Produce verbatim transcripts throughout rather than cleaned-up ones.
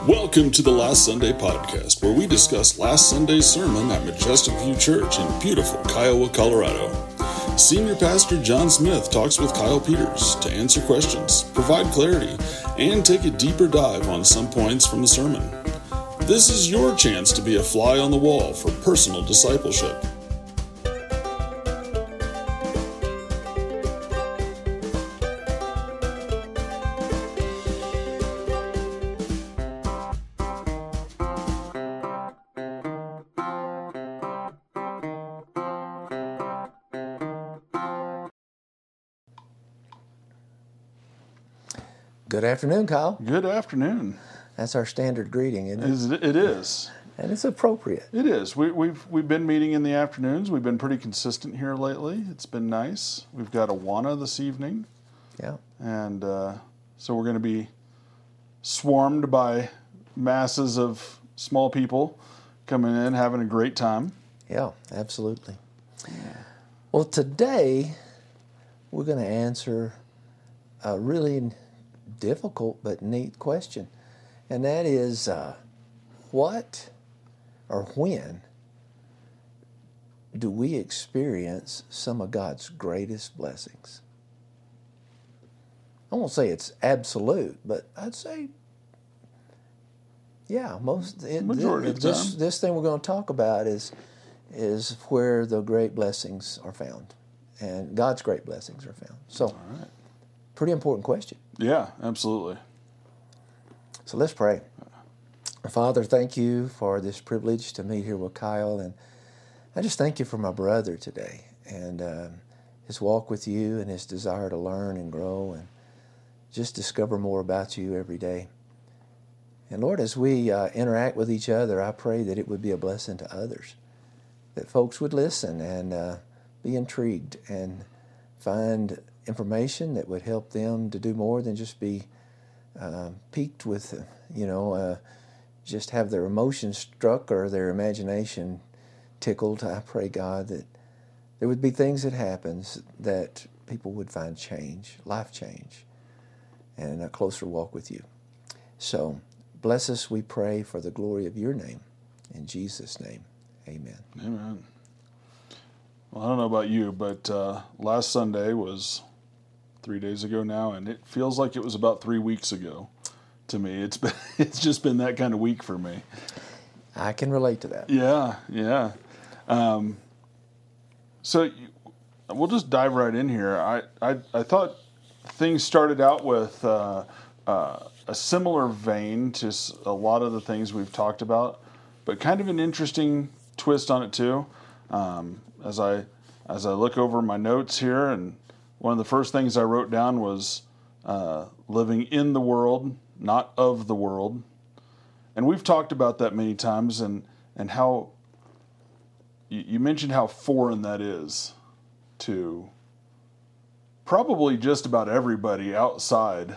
Welcome to the Last Sunday Podcast, where we discuss last Sunday's sermon at Majestic View Church in beautiful Kiowa, Colorado. Senior Pastor John Smith talks with Kyle Peters to answer questions, provide clarity, and take a deeper dive on some points from the sermon. This is your chance to be a fly on the wall for personal discipleship. Good afternoon, Kyle. Good afternoon. That's our standard greeting, isn't it? Is it? It is. And it's appropriate. It is. We, we've we've been meeting in the afternoons. We've been pretty consistent here lately. It's been nice. We've got Awana this evening. Yeah. And uh, so we're going to be swarmed by masses of small people coming in, having a great time. Yeah, absolutely. Well, today we're going to answer a really difficult but neat question. And that is, uh, what or when do we experience some of God's greatest blessings? I won't say it's absolute, but I'd say, yeah, most it, majority it, of the this time. this thing we're going to talk about is is where the great blessings are found, and God's great blessings are found. So, All right. pretty important question. Yeah, absolutely. So let's pray. Father, thank you for this privilege to meet here with Kyle, and I just thank you for my brother today and um, his walk with you and his desire to learn and grow and just discover more about you every day. And Lord, as we uh, interact with each other, I pray that it would be a blessing to others, that folks would listen and uh, be intrigued and find information that would help them to do more than just be uh, piqued with, uh, you know, uh, just have their emotions struck or their imagination tickled. I pray, God, that there would be things that happens that people would find change, life change, and a closer walk with you. So bless us, we pray, for the glory of your name. In Jesus' name, amen. Amen. Well, I don't know about you, but uh, last Sunday was three days ago now, and it feels like it was about three weeks ago to me. It's been, it's just been that kind of week for me. I can relate to that. Yeah, yeah. Um, so you, we'll just dive right in here. I, I, I thought things started out with uh, uh, a similar vein to a lot of the things we've talked about, but kind of an interesting twist on it too. Um, as I as I look over my notes here, and one of the first things I wrote down was uh, living in the world, not of the world. And we've talked about that many times, and, and how you, you mentioned how foreign that is to probably just about everybody outside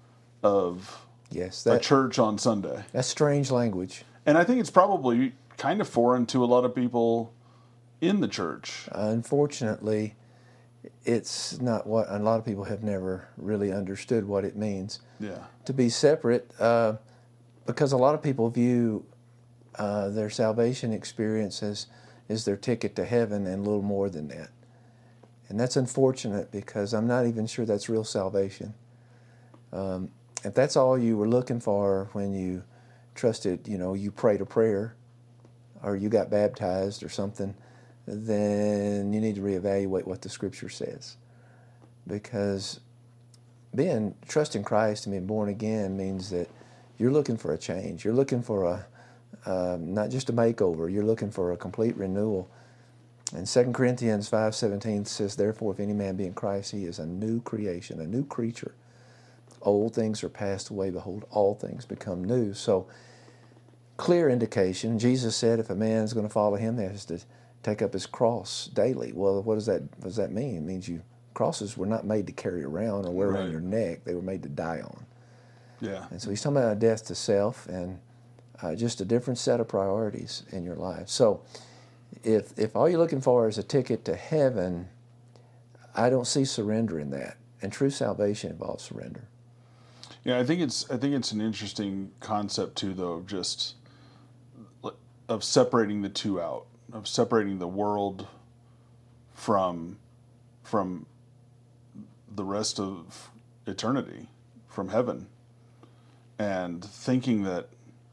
of Yes, a that, church on Sunday. that's strange language. And I think it's probably kind of foreign to a lot of people in the church. Unfortunately, it's not what a lot of people have never really understood what it means Yeah. to be separate, uh, because a lot of people view uh, their salvation experience as, as their ticket to heaven and a little more than that. And that's unfortunate, because I'm not even sure that's real salvation. Um, if that's all you were looking for when you trusted, you know, you prayed a prayer or you got baptized or something, then you need to reevaluate what the Scripture says. Because being, trusting Christ and being born again means that you're looking for a change. You're looking for a, uh, not just a makeover, you're looking for a complete renewal. And Second Corinthians five seventeen says, "Therefore, if any man be in Christ, he is a new creation, a new creature. Old things are passed away, behold, all things become new." So, clear indication. Jesus said if a man is going to follow him, he has to take up his cross daily. Well, what does that what does that mean? It means you crosses were not made to carry around or wear Right. around your neck. They were made to die on. Yeah. And so he's talking about a death to self and uh, just a different set of priorities in your life. So if if all you're looking for is a ticket to heaven, I don't see surrender in that. And true salvation involves surrender. Yeah, I think it's I think it's an interesting concept too, though, of just of separating the two out, of separating the world from from the rest of eternity, from heaven, and thinking that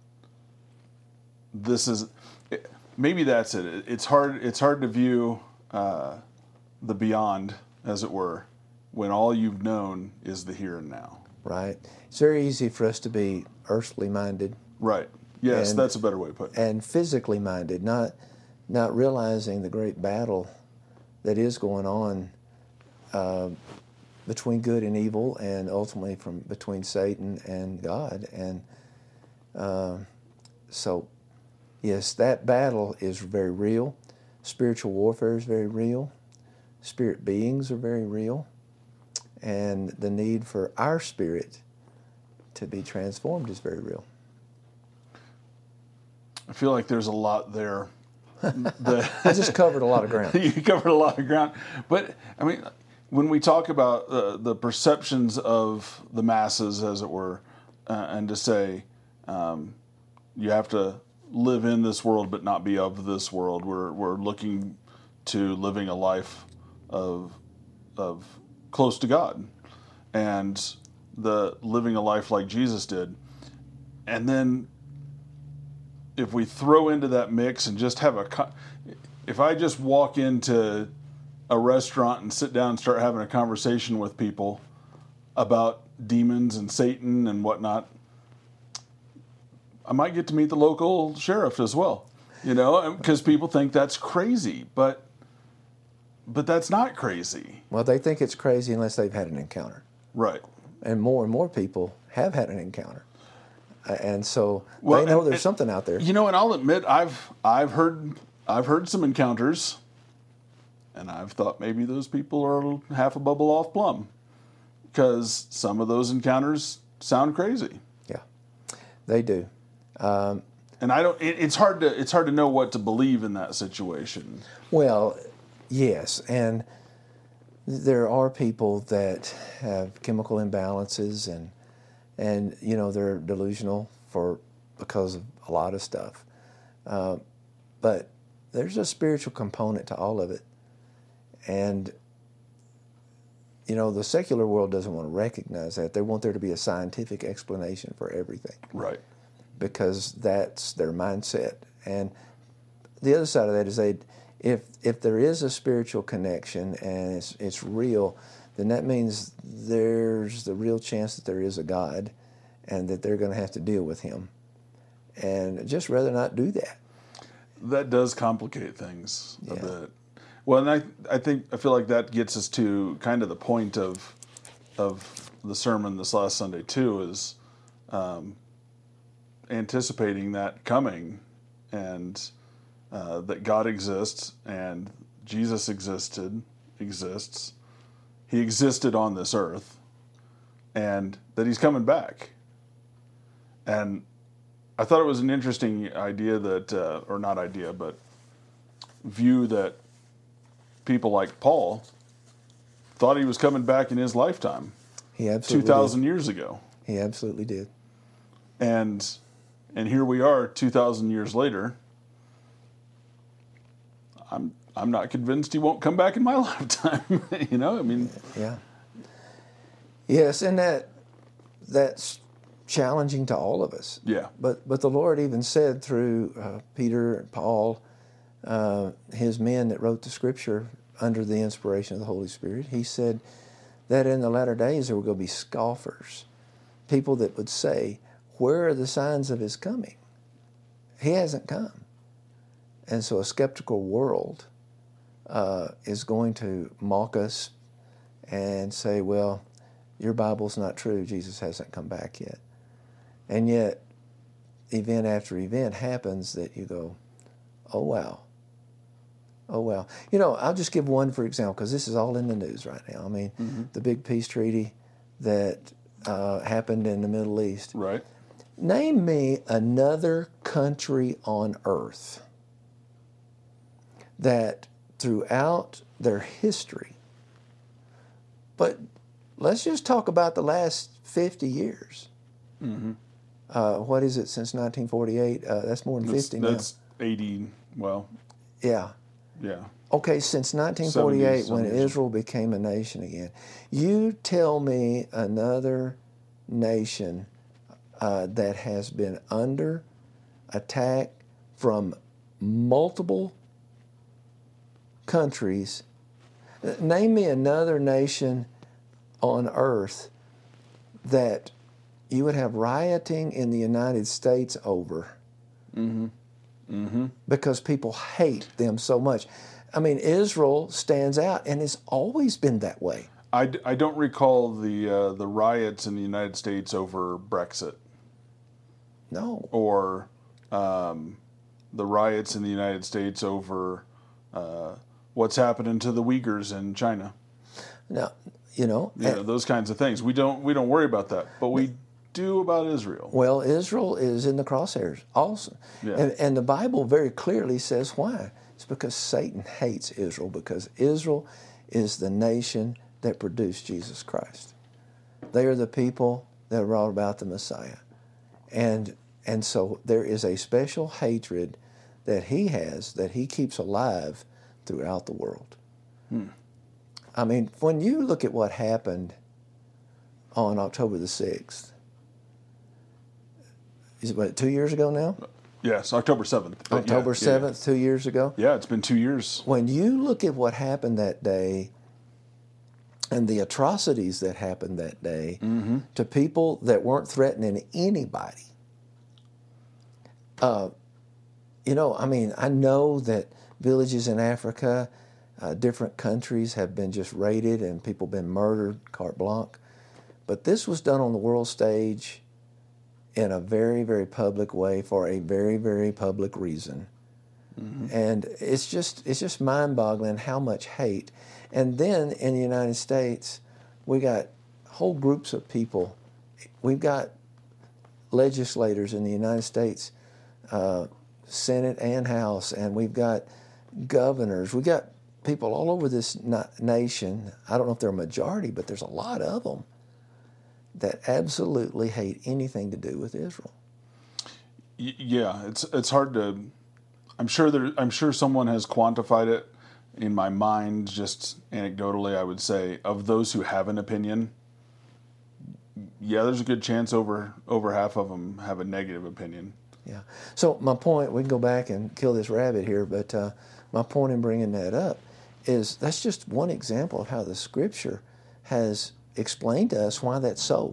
this is maybe that's it. It's hard. It's hard to view uh, the beyond, as it were, when all you've known is the here and now. Right. It's very easy for us to be earthly minded. Right. Yes, and, that's a better way to put it. And physically minded, not not realizing the great battle that is going on uh, between good and evil, and ultimately from between Satan and God. And uh, so, yes, that battle is very real. Spiritual warfare is very real. Spirit beings are very real. And the need for our spirit to be transformed is very real. I feel like there's a lot there. that I just covered a lot of ground. You covered a lot of ground. But, I mean, when we talk about uh, the perceptions of the masses, as it were, uh, and to say um, you have to live in this world but not be of this world, we're, we're looking to living a life of of close to God, and the living a life like Jesus did. And then if we throw into that mix and just have a, if I just walk into a restaurant and sit down and start having a conversation with people about demons and Satan and whatnot, I might get to meet the local sheriff as well, you know, because people think that's crazy, but But that's not crazy. Well, they think it's crazy unless they've had an encounter. Right. And more and more people have had an encounter. And so well, they know and, there's and, something out there. You know, and I'll admit I've I've heard I've heard some encounters, and I've thought maybe those people are half a bubble off plumb, because some of those encounters sound crazy. Yeah, they do. Um, and I don't. It, it's hard to it's hard to know what to believe in that situation. Well. Yes, and there are people that have chemical imbalances, and and you know they're delusional for because of a lot of stuff. Uh, but there's a spiritual component to all of it, and you know the secular world doesn't want to recognize that. They want there to be a scientific explanation for everything, right? Because that's their mindset. And the other side of that is they. If if there is a spiritual connection and it's it's real, then that means there's the real chance that there is a God, and that they're going to have to deal with Him, and just rather not do that. That does complicate things yeah. a bit. Well, and I I think I feel like that gets us to kind of the point of of the sermon this last Sunday too, is um, anticipating that coming, and. Uh, that God exists and Jesus existed, exists. He existed on this earth, and that He's coming back. And I thought it was an interesting idea that, uh, or not idea, but view that people like Paul thought He was coming back in his lifetime. He absolutely two thousand did. years ago. He absolutely did. And and here we are two thousand years later. I'm I'm not convinced He won't come back in my lifetime. You know, I mean, yeah, yes, and that that's challenging to all of us. Yeah. But but the Lord even said through uh, Peter and Paul, uh, His men that wrote the Scripture under the inspiration of the Holy Spirit, He said that in the latter days there were going to be scoffers, people that would say, "Where are the signs of His coming? He hasn't come." And so a skeptical world uh, is going to mock us and say, well, your Bible's not true. Jesus hasn't come back yet. And yet, event after event happens that you go, oh, wow. Oh, wow. You know, I'll just give one for example, because this is all in the news right now. I mean, mm-hmm. the big peace treaty that uh, happened in the Middle East. Right. Name me another country on earth that throughout their history, but let's just talk about the last fifty years. Mm-hmm. Uh, what is it since nineteen forty-eight? Uh, that's more than That's, fifty now. that's eighty, well, Yeah. yeah. Okay, since nineteen forty-eight, seventy, when some years. Israel became a nation again, you tell me another nation uh, that has been under attack from multiple countries. Name me another nation on earth that you would have rioting in the United States over. Mm-hmm. Mm-hmm. Because people hate them so much. I mean, Israel stands out, and it's always been that way. I, d- I don't recall the uh, the riots in the United States over Brexit No. or um, the riots in the United States over uh, what's happening to the Uyghurs in China. No. You know. You know, those kinds of things. We don't we don't worry about that, but we do about Israel. Well, Israel is in the crosshairs also. Yeah. And, and the Bible very clearly says why. It's because Satan hates Israel, because Israel is the nation that produced Jesus Christ. They are the people that brought about the Messiah. And, and so there is a special hatred that he has, that he keeps alive throughout the world. Hmm. I mean, when you look at what happened on October the sixth, is it what, two years ago now? Yes, October seventh. But October yeah, seventh, two years ago. Yeah. yeah, it's been two years. When you look at what happened that day and the atrocities that happened that day Mm-hmm. to people that weren't threatening anybody, uh, you know, I mean, I know that villages in Africa, uh, different countries have been just raided and people been murdered, carte blanche. But this was done on the world stage in a very, very public way for a very, very public reason. Mm-hmm. And it's just it's just mind-boggling how much hate. And then in the United States, we got whole groups of people. We've got legislators in the United States, uh, Senate and House, and we've got governors. We've got people all over this na- nation. I don't know if they're a majority, but there's a lot of them that absolutely hate anything to do with Israel. Y- yeah, it's it's hard to. I'm sure there. I'm sure someone has quantified it. In my mind, just anecdotally, I would say of those who have an opinion, yeah, there's a good chance over over half of them have a negative opinion. Yeah. So my point, we can go back and kill this rabbit here, but uh, my point in bringing that up is that's just one example of how the Scripture has explained to us why that's so,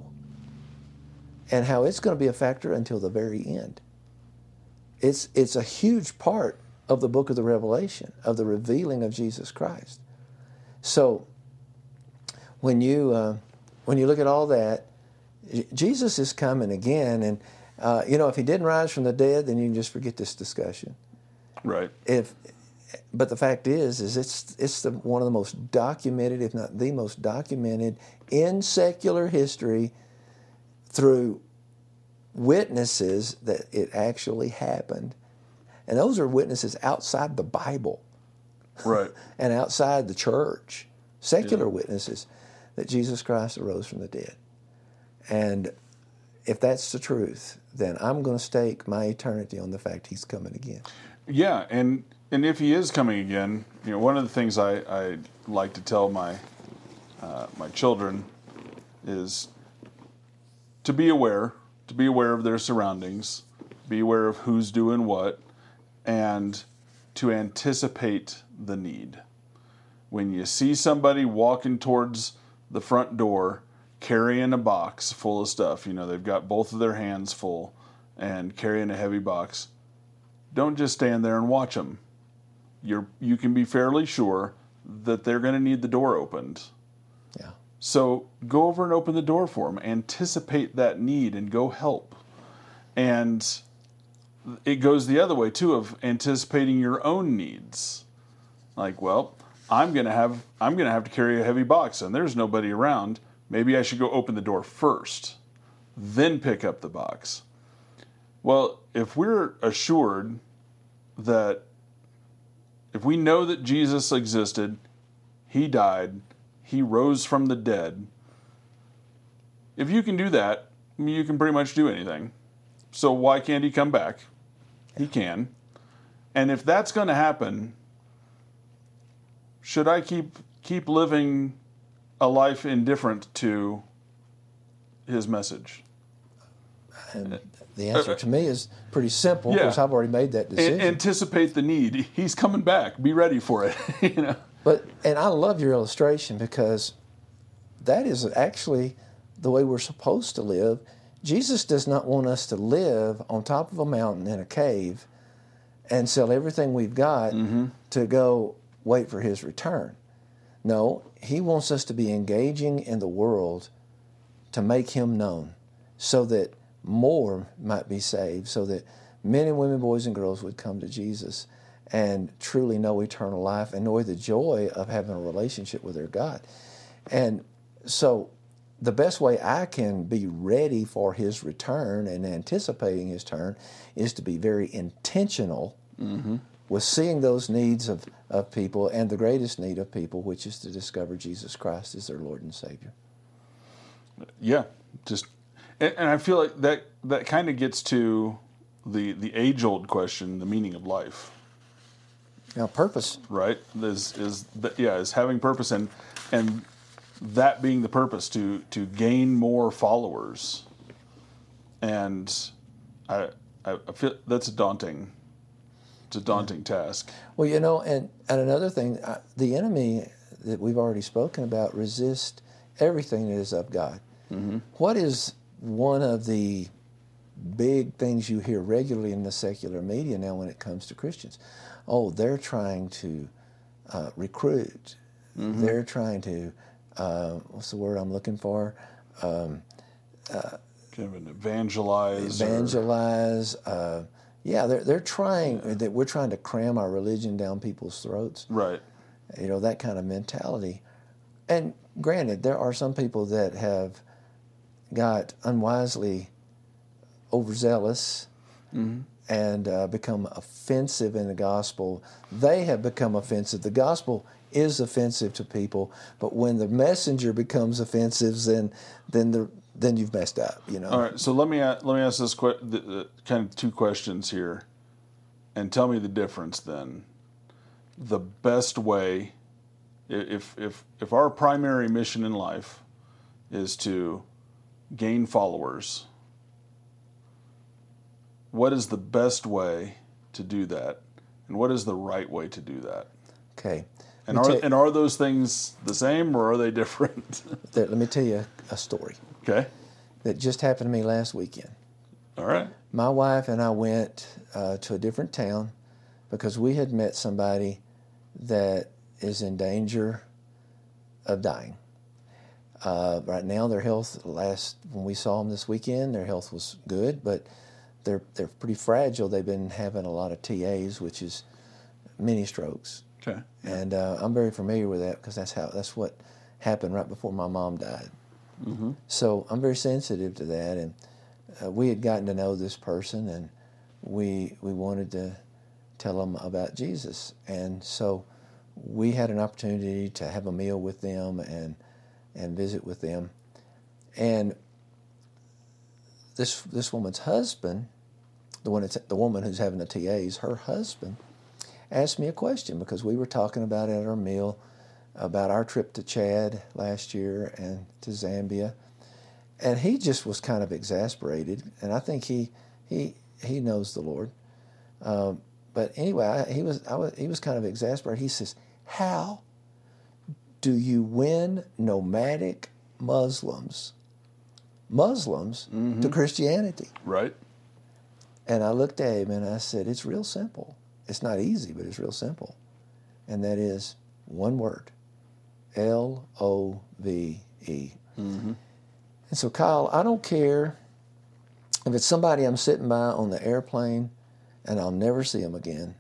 and how it's going to be a factor until the very end. It's it's a huge part of the book of the Revelation, of the revealing of Jesus Christ. So when you uh, when you look at all that, Jesus is coming again, and uh, you know, if he didn't rise from the dead, then you can just forget this discussion. Right. If but the fact is, is it's it's the, one of the most documented, if not the most documented, in secular history through witnesses that it actually happened. And those are witnesses outside the Bible. Right. And outside the church. Secular Yeah. witnesses that Jesus Christ arose from the dead. And if that's the truth, then I'm going to stake my eternity on the fact he's coming again. Yeah, and and if he is coming again, you know, one of the things I, I like to tell my uh, my children is to be aware, to be aware of their surroundings, be aware of who's doing what, and to anticipate the need. When you see somebody walking towards the front door carrying a box full of stuff, you know, they've got both of their hands full and carrying a heavy box, don't just stand there and watch them. You're, you can be fairly sure that they're going to need the door opened. Yeah. So go over and open the door for them. Anticipate that need and go help. And it goes the other way, too, of anticipating your own needs. Like, well, I'm going to have I'm going to have to carry a heavy box and there's nobody around. Maybe I should go open the door first, then pick up the box. Well, if we're assured that if we know that Jesus existed, he died, he rose from the dead, if you can do that, you can pretty much do anything. So why can't he come back? He can. And if that's going to happen, should I keep keep living a life indifferent to his message? And the answer to me is pretty simple, because Yeah. I've already made that decision. A- anticipate the need. He's coming back. Be ready for it. you know. But and I love your illustration, because that is actually the way we're supposed to live. Jesus does not want us to live on top of a mountain in a cave and sell everything we've got Mm-hmm. to go wait for his return. No, he wants us to be engaging in the world to make him known, so that more might be saved, so that men and women, boys and girls would come to Jesus and truly know eternal life and know the joy of having a relationship with their God. And so the best way I can be ready for his return and anticipating his turn is to be very intentional Mm-hmm. with seeing those needs of, of people, and the greatest need of people, which is to discover Jesus Christ as their Lord and Savior. Yeah, just and, and I feel like that that kind of gets to the the age old question, the meaning of life, Now, purpose. right? Is is that, yeah, is having purpose, and and that being the purpose to to gain more followers, and I I I feel that's a daunting. It's a daunting task. Well, you know, and, and another thing, uh, the enemy that we've already spoken about resists everything that is of God. Mm-hmm. What is one of the big things you hear regularly in the secular media now when it comes to Christians? Oh, they're trying to uh, recruit. Mm-hmm. They're trying to, uh, what's the word I'm looking for? Um, Kind of an evangelize. or- evangelize. Uh, yeah, they're, they're trying, that we're trying to cram our religion down people's throats. right. You know, that kind of mentality. And granted, there are some people that have got unwisely overzealous Mm-hmm. and uh, become offensive in the gospel. They have become offensive. The gospel is offensive to people, but when the messenger becomes offensive, then then the then you've messed up. You know. All right, so let me a- let me ask this que- the, the, kind of two questions here, and tell me the difference. Then, the best way, i- if if if our primary mission in life is to gain followers, what is the best way to do that, and what is the right way to do that? Okay. And Let are me tell- and are those things the same, or are they different? Let me tell you a story Okay, that just happened to me last weekend. all right, My wife and I went uh, to a different town because we had met somebody that is in danger of dying. Uh, right now, their health, last when we saw them this weekend, their health was good, but they're they're pretty fragile. They've been having a lot of T As, which is mini strokes, okay, and uh, I'm very familiar with that because that's how that's what happened right before my mom died. mm-hmm. So I'm very sensitive to that, and uh, we had gotten to know this person, and we we wanted to tell them about Jesus, and so we had an opportunity to have a meal with them and and visit with them, and this this woman's husband, the one that's, the woman who's having the T As, her husband asked me a question because we were talking about at our meal about our trip to Chad last year and to Zambia. And he just was kind of exasperated, and I think he he he knows the Lord. Um, but anyway, I, he was I was he was kind of exasperated. He says, "How do you win nomadic Muslims, Muslims Mm-hmm. to Christianity?" right, And I looked at him and I said, "It's real simple. It's not easy, but it's real simple, and that is one word: L O V E." mm-hmm. And so, Kyle, I don't care if it's somebody I'm sitting by on the airplane and I'll never see them again,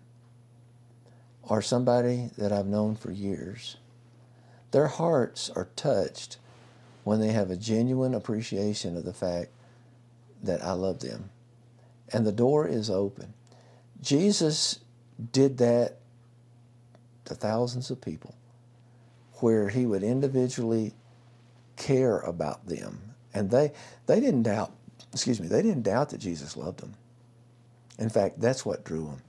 or somebody that I've known for years. Their hearts are touched when they have a genuine appreciation of the fact that I love them. And the door is open. Jesus did that to thousands of people, where he would individually care about them And they, they didn't doubt, excuse me, they didn't doubt that Jesus loved them. In fact, that's what drew them.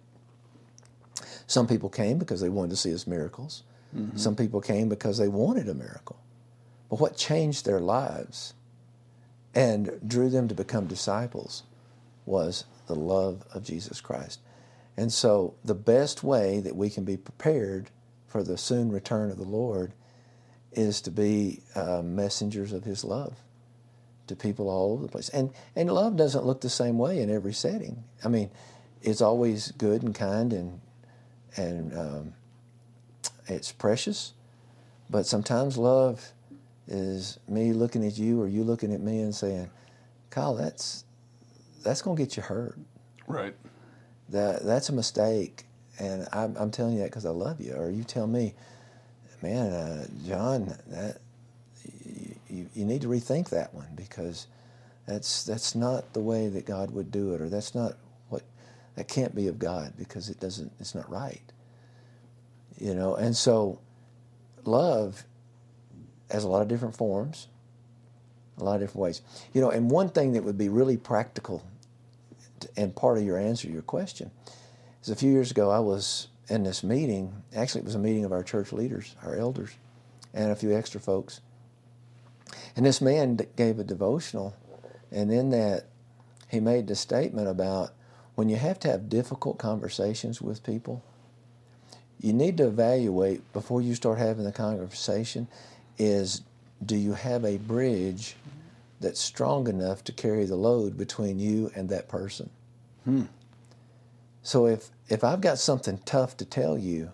Some people came because they wanted to see his miracles. Mm-hmm. Some people came because they wanted a miracle. But what changed their lives and drew them to become disciples was the love of Jesus Christ. And so the best way that we can be prepared for the soon return of the Lord is to be uh, messengers of his love to people all over the place. And and love doesn't look the same way in every setting. I mean, it's always good and kind and and um, it's precious, but sometimes love is me looking at you or you looking at me and saying, Kyle, that's that's going to get you hurt. Right. That that's a mistake, and I'm, I'm telling you that because I love you. Or you tell me, man, uh, John, that you, you need to rethink that one because that's that's not the way that God would do it, or that's not what that can't be of God because it doesn't. It's not right. You know, and so love has a lot of different forms, a lot of different ways. You know, and one thing that would be really practical and part of your answer to your question is a few years ago I was in this meeting. Actually, it was a meeting of our church leaders, our elders, and a few extra folks. And this man gave a devotional, and in that he made the statement about when you have to have difficult conversations with people, you need to evaluate before you start having the conversation is, do you have a bridge that's strong enough to carry the load between you and that person? Hmm. So if if I've got something tough to tell you,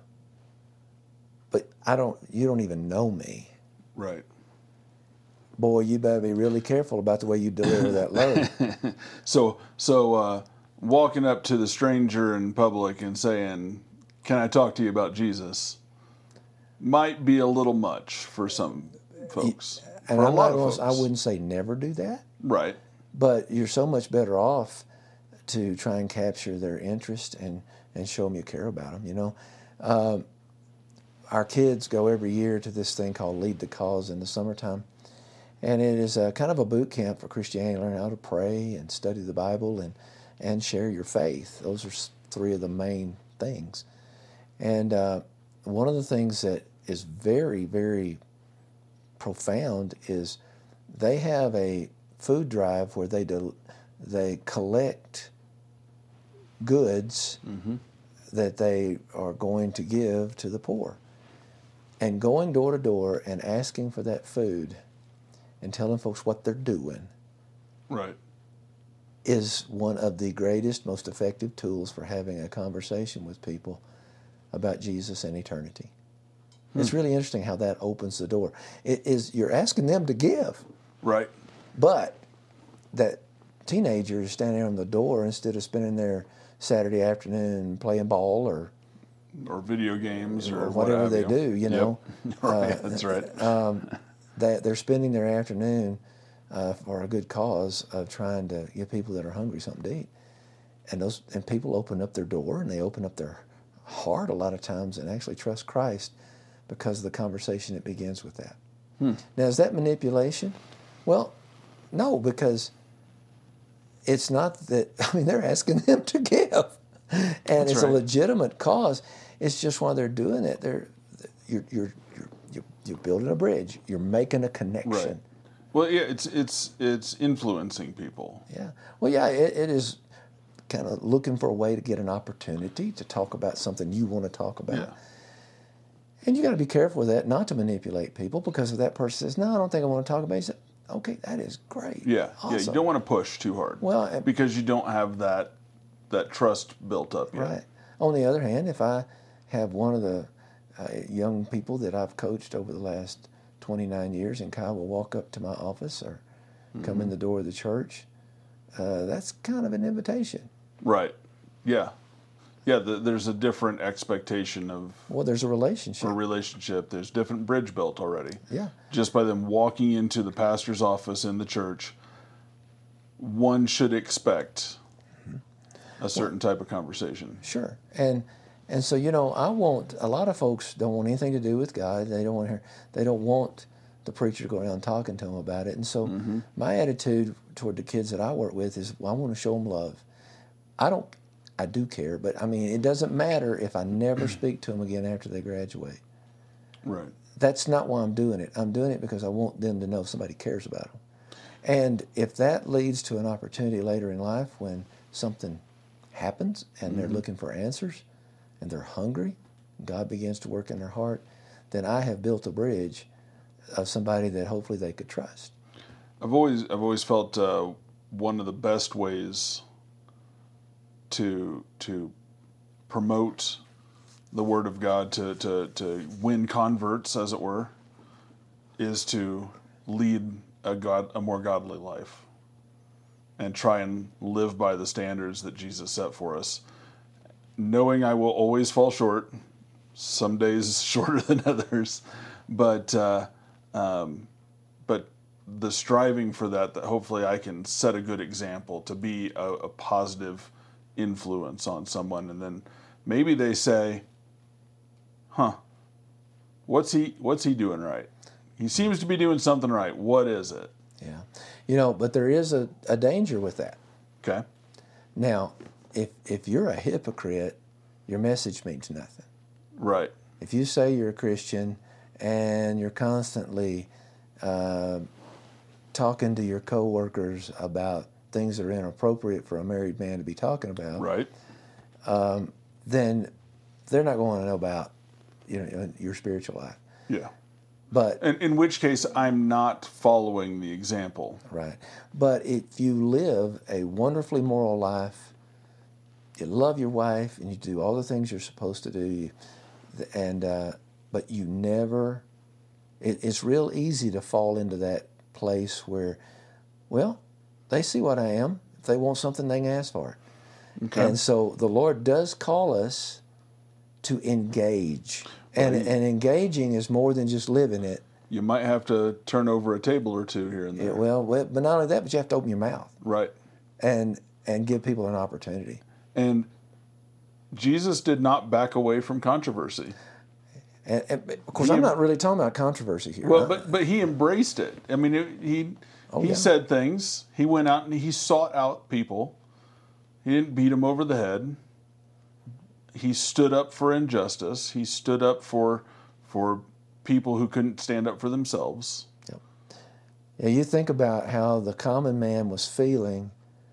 but I don't, you don't even know me. Right. Boy, you better be really careful about the way you deliver that load. so so uh, walking up to the stranger in public and saying, "Can I talk to you about Jesus?" might be a little much for some folks. And for a I'm lot not of gonna, folks. I wouldn't say never do that. Right. But you're so much better off to try and capture their interest and, and show them you care about them, you know. Um, our kids go every year to this thing called Lead the Cause in the summertime. And it is a, kind of a boot camp for Christianity. Learn how to pray and study the Bible and, and share your faith. Those are three of the main things. And uh, one of the things that is very, very profound is they have a food drive where they do, they collect goods mm-hmm. that they are going to give to the poor. And going door to door and asking for that food and telling folks what they're doing right. is one of the greatest, most effective tools for having a conversation with people about Jesus and eternity. Hmm. It's really interesting how that opens the door. It is, you're asking them to give. Right. But that teenager is standing on the door instead of spending their Saturday afternoon playing ball or or video games or, or whatever they you. do, you know. Yep. Right, uh, that's right. um, they, they're spending their afternoon uh, for a good cause of trying to give people that are hungry something to eat. And those and people open up their door and they open up their heart a lot of times and actually trust Christ because of the conversation that begins with that. Hmm. Now, is that manipulation? Well, no, because it's not that, I mean, they're asking them to give. And That's it's right. a legitimate cause. It's just while they're doing it, they're you're you're you're you're building a bridge. You're making a connection. Right. Well, yeah, it's it's it's influencing people. Yeah. Well, yeah, it, it is kind of looking for a way to get an opportunity to talk about something you want to talk about. Yeah. And you got to be careful with that, not to manipulate people, because if that person says, "No, I don't think I want to talk about it," you say, "Okay, that is great." Yeah. Awesome. Yeah. You don't want to push too hard. Well, because you don't have that that trust built up yet. Right. On the other hand, if I have one of the uh, young people that I've coached over the last twenty-nine years, and Kyle will walk up to my office or mm-hmm. come in the door of the church, uh, that's kind of an invitation. Right. Yeah. Yeah, the, there's a different expectation of... Well, there's a relationship. A relationship. There's different bridge built already. Yeah. Just by them walking into the pastor's office in the church, one should expect mm-hmm. a certain well, type of conversation. Sure. And and so, you know, I want... A lot of folks don't want anything to do with God. They don't want to hear... They don't want the preacher go around talking to them about it. And so Mm-hmm. my attitude toward the kids that I work with is, well, I want to show them love. I don't, I do care, but I mean, it doesn't matter if I never speak to them again after they graduate. Right. That's not why I'm doing it. I'm doing it because I want them to know somebody cares about them. And if that leads to an opportunity later in life when something happens and mm-hmm. they're looking for answers and they're hungry, God begins to work in their heart, then I have built a bridge of somebody that hopefully they could trust. I've always I've always felt uh, one of the best ways to to promote the Word of God, to, to, to win converts, as it were, is to lead a God a more godly life and try and live by the standards that Jesus set for us, knowing I will always fall short, some days shorter than others, but uh, um, but the striving for that, that hopefully I can set a good example to be a, a positive influence on someone, and then maybe they say, huh, what's he what's he doing right? He seems to be doing something right. What is it? Yeah. You know, but there is a, a danger with that. Okay. Now, if if you're a hypocrite, your message means nothing. Right. If you say you're a Christian and you're constantly uh, talking to your coworkers about things that are inappropriate for a married man to be talking about, Right. um, then they're not going to know about you know your spiritual life. Yeah. But in, in which case, I'm not following the example. Right. But if you live a wonderfully moral life, you love your wife, and you do all the things you're supposed to do, you, and uh, but you never, it, it's real easy to fall into that place where, well, they see what I am. If they want something, they can ask for it. Okay. And so the Lord does call us to engage. And, Right. and engaging is more than just living it. You might have to turn over a table or two here and there. Yeah, well, well, but not only that, but you have to open your mouth. Right. And and give people an opportunity. And Jesus did not back away from controversy. And, and of course, He- I'm not really talking about controversy here. Well, huh? but but he embraced it. I mean, it, he Oh, he yeah. said things. He went out and he sought out people. He didn't beat them over the head. He stood up for injustice. He stood up for for people who couldn't stand up for themselves. Yeah, you think about how the common man was feeling.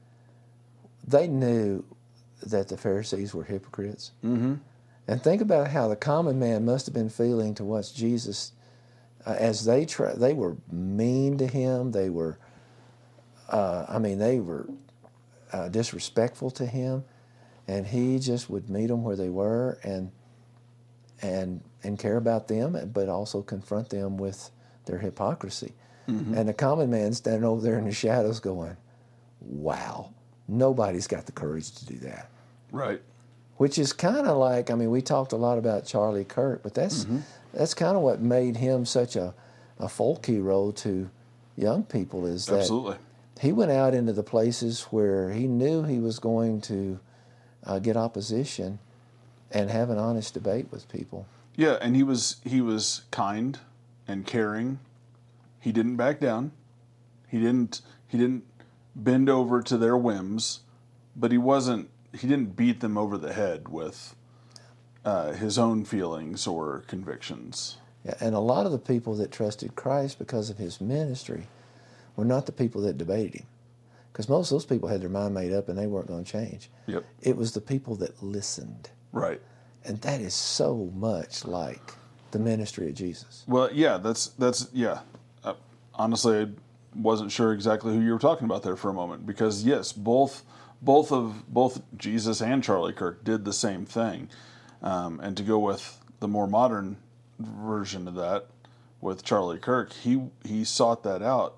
They knew that the Pharisees were hypocrites. Mm-hmm. And think about how the common man must have been feeling towards Jesus uh, as they try, they were mean to him. They were, uh, I mean, they were uh, disrespectful to him, and he just would meet them where they were and and and care about them, but also confront them with their hypocrisy. Mm-hmm. And the common man standing over there in the shadows, going, "Wow, nobody's got the courage to do that." Right. Which is kind of like, I mean, we talked a lot about Charlie Kirk, but that's Mm-hmm. that's kind of what made him such a, a folk hero to young people, is that Absolutely. he went out into the places where he knew he was going to uh, get opposition and have an honest debate with people. Yeah, and he was he was kind and caring. He didn't back down. He didn't he didn't bend over to their whims, but he wasn't he didn't beat them over the head with uh, his own feelings or convictions. Yeah, and a lot of the people that trusted Christ because of his ministry were not the people that debated him, because most of those people had their mind made up and they weren't going to change. Yep. It was the people that listened. Right. And that is so much like the ministry of Jesus. Well, yeah, that's that's yeah. Uh, honestly, I wasn't sure exactly who you were talking about there for a moment, because yes, both both of both Jesus and Charlie Kirk did the same thing. Um, and to go with the more modern version of that, with Charlie Kirk, he he sought that out,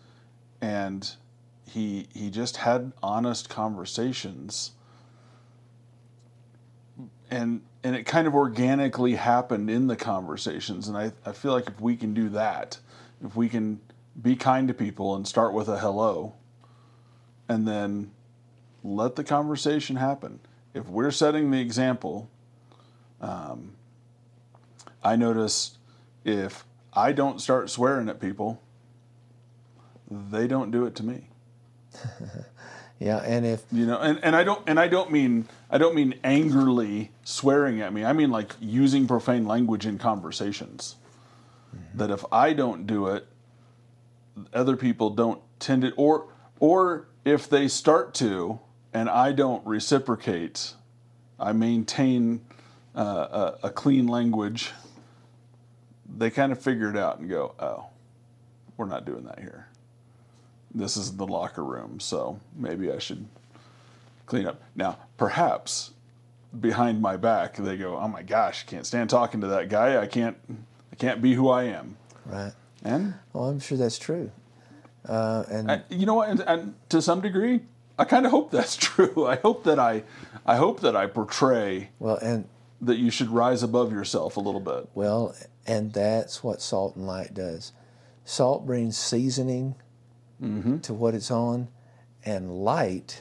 and he he just had honest conversations. And and it kind of organically happened in the conversations. And I, I feel like if we can do that, if we can be kind to people and start with a hello, and then let the conversation happen. If we're setting the example, um, I notice if I don't start swearing at people, they don't do it to me. Yeah, and if You know, and, and I don't and I don't mean I don't mean angrily swearing at me. I mean like using profane language in conversations. Mm-hmm. That if I don't do it, other people don't tend to, or or if they start to and I don't reciprocate, I maintain uh, a, a clean language, they kind of figure it out and go, oh, we're not doing that here. This is the locker room, so maybe I should clean up. Now, perhaps behind my back, they go, "Oh my gosh, I can't stand talking to that guy. I can't, I can't be who I am." Right. And well, I'm sure that's true. Uh, and I, you know what? And, and to some degree, I kind of hope that's true. I hope that I, I hope that I portray well, and that you should rise above yourself a little bit. Well, and that's what salt and light does. Salt brings seasoning mm-hmm. to what it's on, and light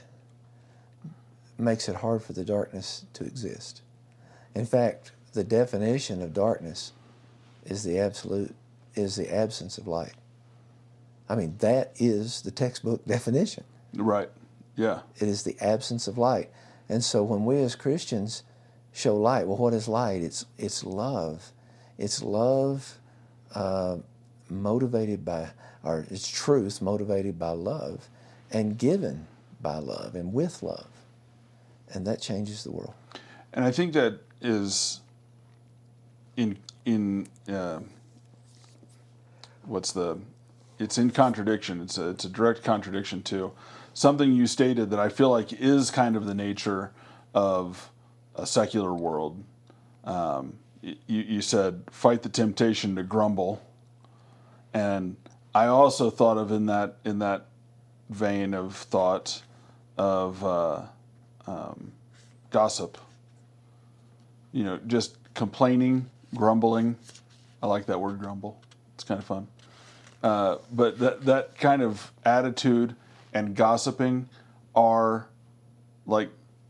makes it hard for the darkness to exist. In fact, the definition of darkness is the absolute, is the absence of light. I mean, that is the textbook definition. Right. Yeah. It is the absence of light. And so when we as Christians show light, well, what is light? It's it's love. It's love uh, motivated by, or it's truth motivated by love and given by love and with love. And that changes the world. And I think that is in, in uh, what's the, it's in contradiction. It's a, it's a direct contradiction to something you stated that I feel like is kind of the nature of a secular world. Um, you, you said, fight the temptation to grumble. And I also thought of in that in that vein of thought of uh, um, gossip. You know, just complaining, grumbling. I like that word, grumble. It's kind of fun. Uh, but that that kind of attitude and gossiping are like,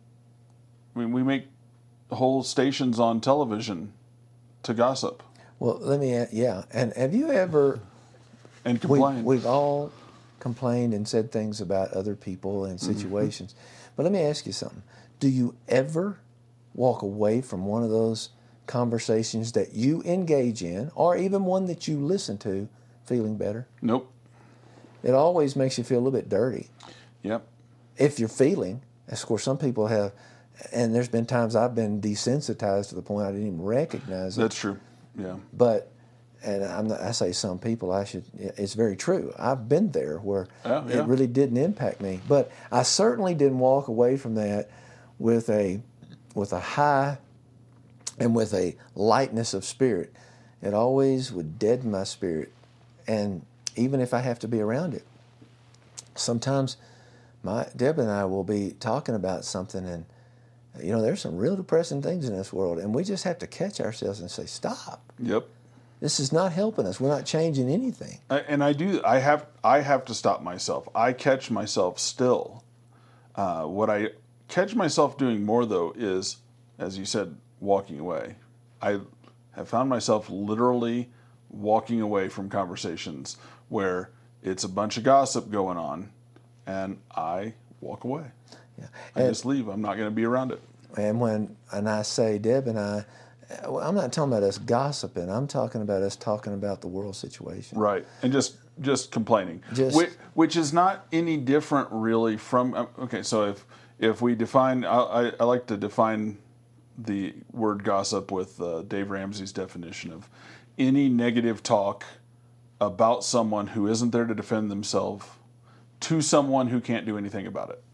I mean, we make whole stations on television to gossip. Well, let me, yeah. And have you ever... And complain. We, we've all complained and said things about other people and situations. Mm-hmm. But let me ask you something. Do you ever walk away from one of those conversations that you engage in, or even one that you listen to, feeling better? Nope. It always makes you feel a little bit dirty. Yep. If you're feeling, of course, some people have, and there's been times I've been desensitized to the point I didn't even recognize it. That's true. Yeah. But, and I'm not, I say some people, I should, it's very true. I've been there where oh, yeah. it really didn't impact me. But I certainly didn't walk away from that with a, with a high and with a lightness of spirit. It always would deaden my spirit. And even if I have to be around it, sometimes my Deb and I will be talking about something, and you know, there's some real depressing things in this world, and we just have to catch ourselves and say, "Stop! Yep, this is not helping us. We're not changing anything." I, and I do. I have. I have to stop myself. I catch myself still. Uh, what I catch myself doing more, though, is, as you said, walking away. I have found myself literally walking away from conversations where it's a bunch of gossip going on, and I walk away. Yeah. I And, just leave. I'm not going to be around it. and when and I say Deb and I, well, I'm not talking about us gossiping. I'm talking about us talking about the world situation. Right, and just just complaining, Just- which, which is not any different really from. uh, Okay, so if if we define, I, I, I like to define the word gossip with uh, Dave Ramsey's definition of any negative talk about someone who isn't there to defend themselves to someone who can't do anything about it.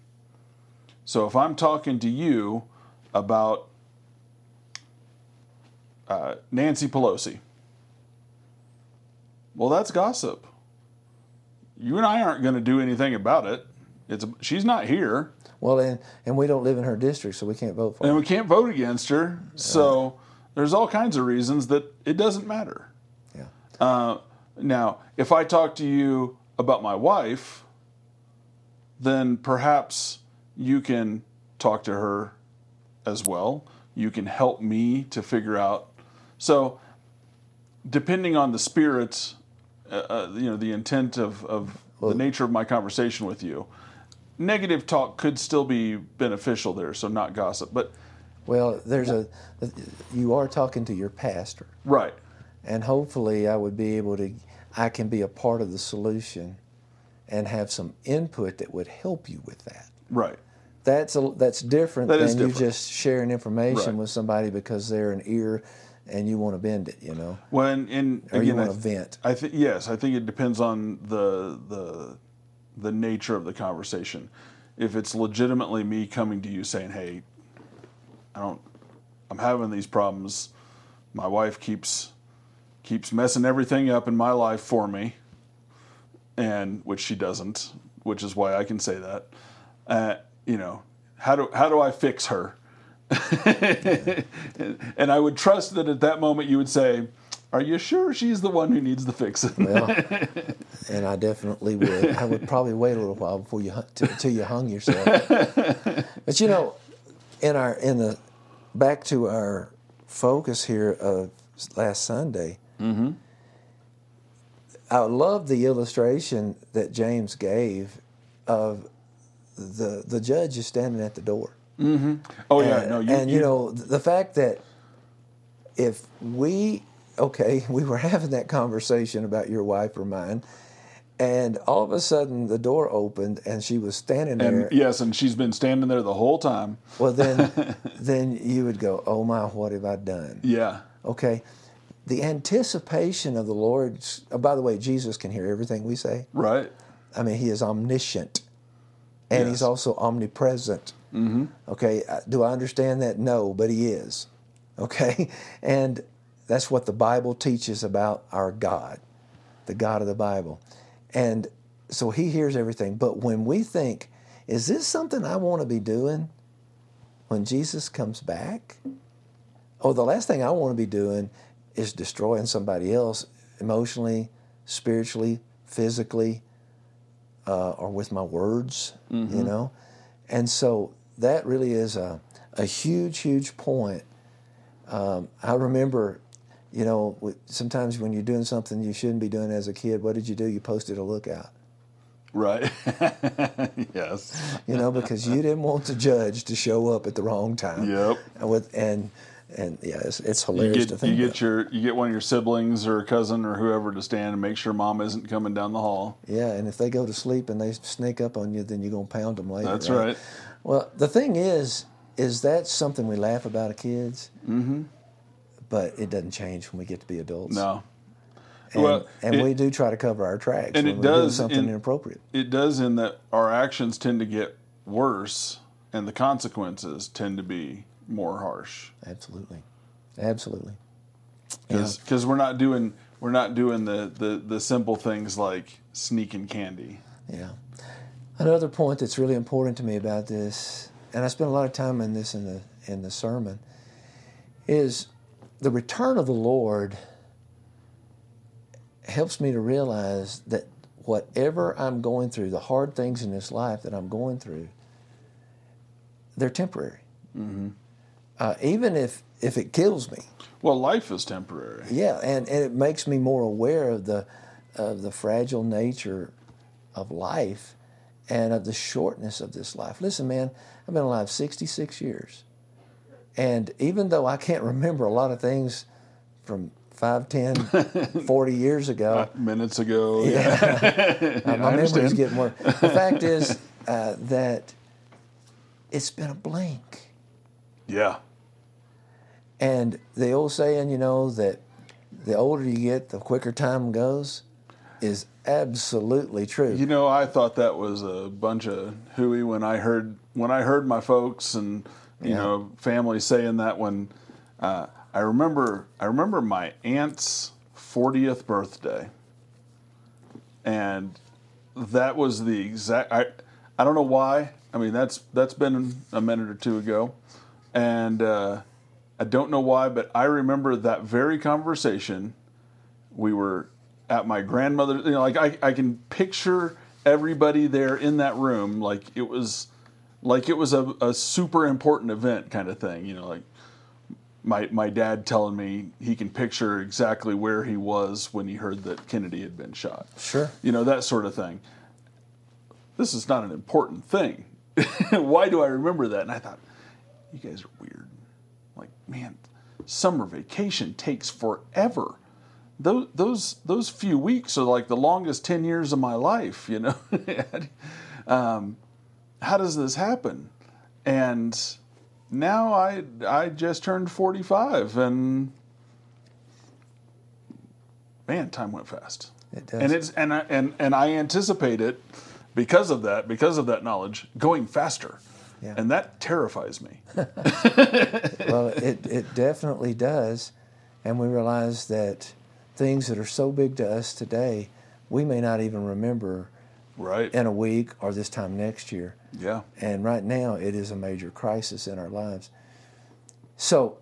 So if I'm talking to you about uh, Nancy Pelosi, well, that's gossip. You and I aren't going to do anything about it. It's a, she's not here, Well, and and we don't live in her district, so we can't vote for and her. we can't vote against her. So there's all kinds of reasons that it doesn't matter. Yeah. Uh, now, if I talk to you about my wife, then perhaps you can talk to her as well. You can help me to figure out. So depending on the spirit, uh, uh, you know, the intent of, of Well- the nature of my conversation with you, negative talk could still be beneficial there, so not gossip. But Well, there's a, you are talking to your pastor, right, and hopefully I would be able to, I can be a part of the solution and have some input that would help you with that. right, That's a, that's different That than is you different. just sharing information Right. with somebody because they're an ear and you want to bend it, you know, when in or again, you want I to th- vent. I think yes, I think it depends on the the the nature of the conversation. If it's legitimately me coming to you saying, "Hey, I don't, I'm having these problems. My wife keeps keeps messing everything up in my life for me," and which she doesn't, which is why I can say that. Uh, you know, how do how do I fix her? And I would trust that at that moment you would say, "Are you sure she's the one who needs the fixing?" Well, and I definitely would. I would probably wait a little while before you hu- t- till you hung yourself. But you know, in our in the back to our focus here of last Sunday, Mm-hmm. I love the illustration that James gave of the the judge is standing at the door. Oh yeah, and, no, you, and you, know the fact that if we okay we were having that conversation about your wife or mine, and all of a sudden the door opened and she was standing there. and yes, and she's been standing there the whole time. Well, then then you would go, oh my, what have I done? Yeah, Okay, the anticipation of the Lord's. Oh, by the way, Jesus can hear everything we say. right. I mean, he is omniscient, and he's Yes. also omnipresent. Mm-hmm. Okay, uh, do I understand that? No, but he is. Okay, and that's what the Bible teaches about our God, the God of the Bible. And so he hears everything. But when we think, is this something I want to be doing when Jesus comes back? Oh, the last thing I want to be doing is destroying somebody else emotionally, spiritually, physically, uh, or with my words, you know? And so that really is a, a huge, huge point. Um, I remember, you know, w- sometimes when you're doing something you shouldn't be doing as a kid, what did you do? You posted a lookout, Right. Yes. you know, because you didn't want the judge to show up at the wrong time. Yep. And with and and yeah, it's, it's You hilarious to get think you about. get your you get one of your siblings or a cousin or whoever to stand and make sure mom isn't coming down the hall. Yeah, and if they go to sleep and they sneak up on you, then you're gonna pound them later. That's right. Well, the thing is, is that something we laugh about as kids, mm-hmm. but it doesn't change when we get to be adults. No. And, Well, and it- we do try to cover our tracks and when it we're doing does something in- inappropriate. It does in that our actions tend to get worse and the consequences tend to be more harsh. Absolutely, absolutely. Because we're not doing we're not doing the, the, the simple things like sneaking candy. Yeah. Another point that's really important to me about this, and I spent a lot of time in this in the in the sermon, is the return of the Lord helps me to realize that whatever I'm going through, the hard things in this life that I'm going through, they're temporary. Mm-hmm. Uh, even if, if it kills me. Well, life is temporary. Yeah, and, and it makes me more aware of the of the fragile nature of life and of the shortness of this life. Listen, man, I've been alive sixty-six years. And even though I can't remember a lot of things from five, ten, forty years ago, Minutes ago. yeah, uh, my I memory's understand. getting worse. The fact is uh, that it's been a blank. Yeah. And the old saying, you know, that the older you get, the quicker time goes, is absolutely true. You know, I thought that was a bunch of hooey when I heard when I heard my folks and you Yeah. know family saying that. When uh, I remember, I remember my aunt's fortieth birthday, and that was the exact. I I don't know why. I mean, that's that's been a minute or two ago, and uh, I don't know why, but I remember that very conversation. We were at my grandmother, you know, like I, I can picture everybody there in that room, like it was, like it was a, a super important event kind of thing, you know, like my my dad telling me he can picture exactly where he was when he heard that Kennedy had been shot. Sure. You know, that sort of thing. This is not an important thing. Why do I remember that? And I thought, you guys are weird. Like, man, summer vacation takes forever. Those those those few weeks are like the longest ten years of my life, you know. um, how does this happen? And now I I just turned forty-five, and man, time went fast. It does. And it's and I, and and I anticipate it because of that, because of that knowledge, going faster. Yeah. And that terrifies me. Well, it, it definitely does. And we realize that things that are so big to us today, we may not even remember Right. in a week or this time next year. Yeah. And right now, it is a major crisis in our lives. So,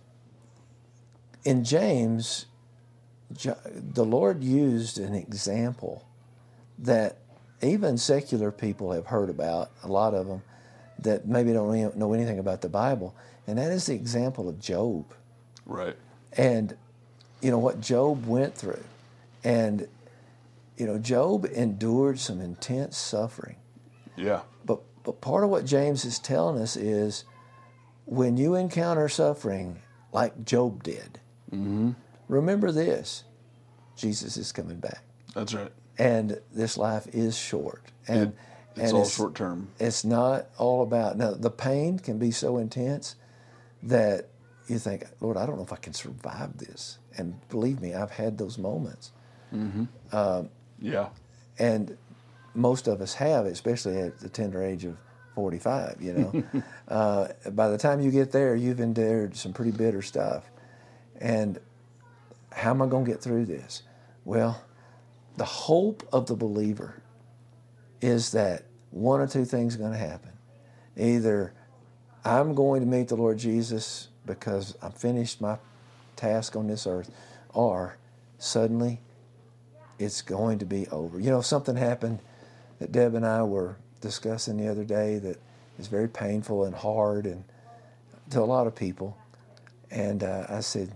in James, the Lord used an example that even secular people have heard about, a lot of them, that maybe don't know anything about the Bible, and that is the example of Job. Right. And, you know, what Job went through. And, you know, Job endured some intense suffering. Yeah. But, but part of what James is telling us is when you encounter suffering like Job did, Mm-hmm. remember this, Jesus is coming back. That's right. And this life is short. And It, it's and all short term. It's not all about, now the pain can be so intense that you think, Lord, I don't know if I can survive this. And believe me, I've had those moments. Mm-hmm. Um, Yeah. and most of us have, especially at the tender age of forty-five, you know. uh, by the time you get there, you've endured some pretty bitter stuff. And how am I going to get through this? Well, the hope of the believer is that one or two things are going to happen. Either I'm going to meet the Lord Jesus because I'm finished my task on this earth, or suddenly it's going to be over. You know, something happened that Deb and I were discussing the other day that is very painful and hard and to a lot of people. And uh, I said,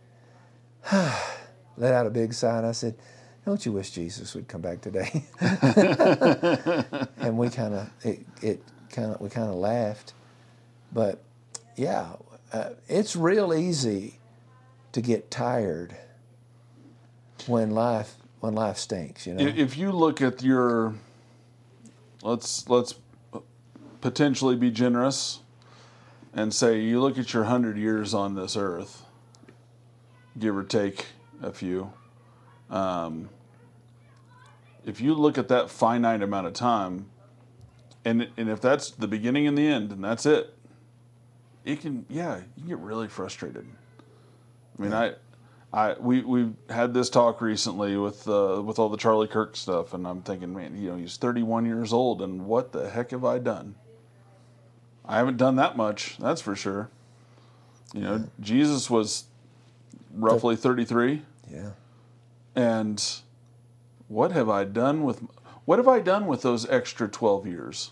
let out a big sigh, and I said, don't you wish Jesus would come back today? And we kind of, it, it kind of, we kind of laughed. But yeah, uh, it's real easy to get tired when life, when life stinks, you know. If you look at your, let's let's potentially be generous and say you look at your hundred years on this earth, give or take a few. Um, if you look at that finite amount of time, and and if that's the beginning and the end, and that's it, it can yeah you can get really frustrated. I mean, I. I we we had this talk recently with uh, with all the Charlie Kirk stuff, and I'm thinking, man, you know, he's thirty-one years old, and what the heck have I done? I haven't done that much, that's for sure. You know, yeah. Jesus was roughly thirty-three. Yeah. And what have I done with what have I done with those extra twelve years?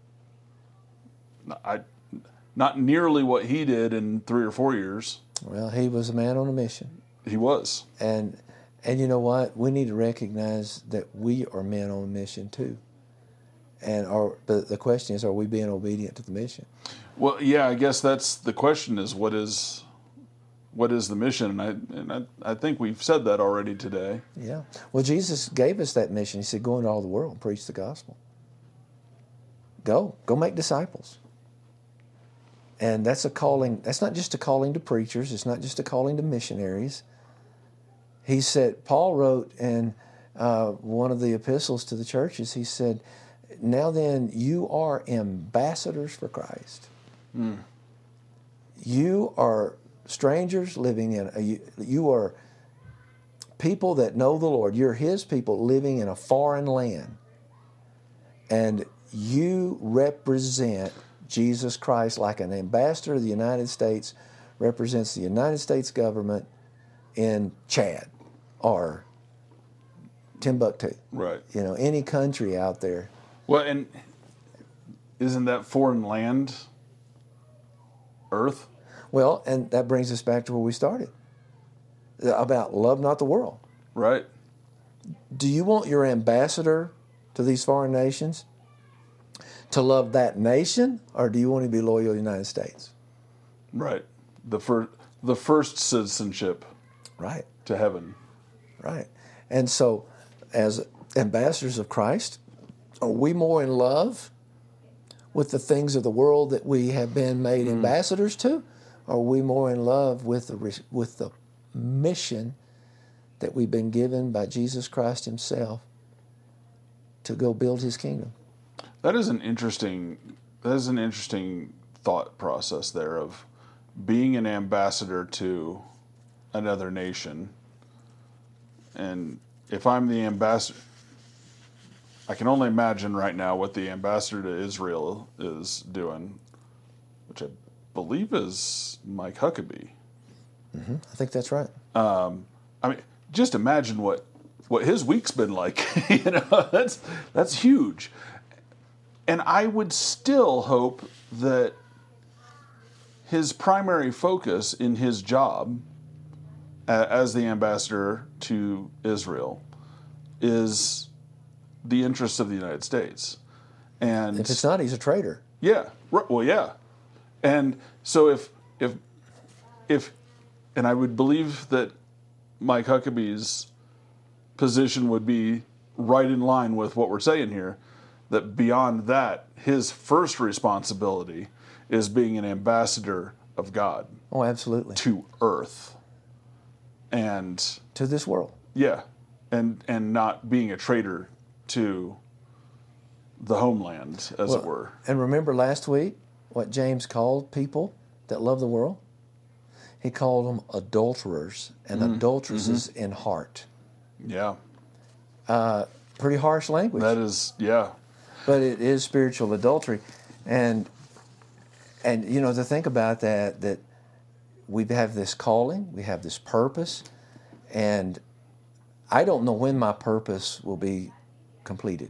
I not nearly what he did in three or four years. Well, he was a man on a mission. He was. And and you know what? We need to recognize that we are men on a mission too. And are but the question is, are we being obedient to the mission? Well, yeah, I guess that's the question is what is what is the mission? And I and I, I think we've said that already today. Yeah. Well, Jesus gave us that mission. He said, go into all the world and preach the gospel. Go. Go make disciples. And that's a calling. That's not just a calling to preachers. It's not just a calling to missionaries. He said, Paul wrote in uh, one of the epistles to the churches, he said, now then, you are ambassadors for Christ. Mm. You are strangers living in, a, you, you are people that know the Lord. You're His people living in a foreign land. And you represent Jesus Christ like an ambassador of the United States represents the United States government in Chad or Timbuktu. Right. You know, any country out there. Well, and isn't that foreign land Earth? Well, and that brings us back to where we started, about love not the world. Right. Do you want your ambassador to these foreign nations to love that nation, or do you want to be loyal to the United States? Right. The first, the first citizenship Right. to heaven. Right. And so, as ambassadors of Christ, are we more in love with the things of the world that we have been made Mm-hmm. ambassadors to? Or are we more in love with the, res- with the mission that we've been given by Jesus Christ himself to go build his kingdom? That is an interesting. That is an interesting thought process there of being an ambassador to another nation. And if I'm the ambassador, I can only imagine right now what the ambassador to Israel is doing, which I believe is Mike Huckabee. Mm-hmm. I think that's right. Um, I mean, just imagine what what his week's been like. you know, that's that's huge. And I would still hope that his primary focus in his job a- as the ambassador to Israel is the interests of the United States. And If it's not, he's a traitor. yeah, r- well, yeah. And so if if if and I would believe that Mike Huckabee's position would be right in line with what we're saying here, that beyond that, his first responsibility is being an ambassador of God Oh, absolutely. to earth. And To this world. yeah, and and not being a traitor to the homeland, as Well, it were. And remember last week what James called people that love the world? He called them adulterers and Mm-hmm. adulteresses in heart. Yeah, Pretty harsh language. that is, yeah. But it is spiritual adultery. And and you know, to think about that, that we have this calling, we have this purpose, and I don't know when my purpose will be completed.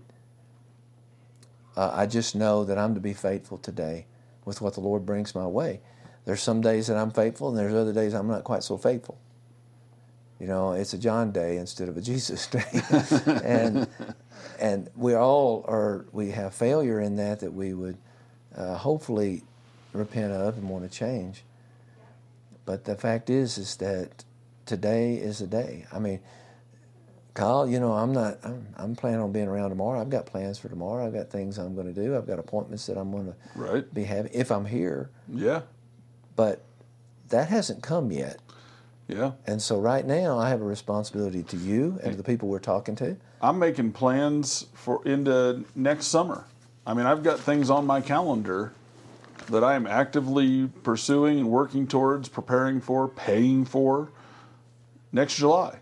Uh, I just know that I'm to be faithful today with what the Lord brings my way. There's some days that I'm faithful, and there's other days I'm not quite so faithful. You know, it's a John day instead of a Jesus day. and and we all are, we have failure in that that we would uh, hopefully repent of and want to change. But the fact is, is that today is the day. I mean, Kyle, you know, I'm not, I'm, I'm planning on being around tomorrow. I've got plans for tomorrow. I've got things I'm going to do. I've got appointments that I'm going to Right. be having if I'm here. Yeah. But that hasn't come yet. Yeah. And so right now I have a responsibility to you and to the people we're talking to. I'm making plans for into next summer. I mean, I've got things on my calendar that I am actively pursuing and working towards, preparing for, paying for next July.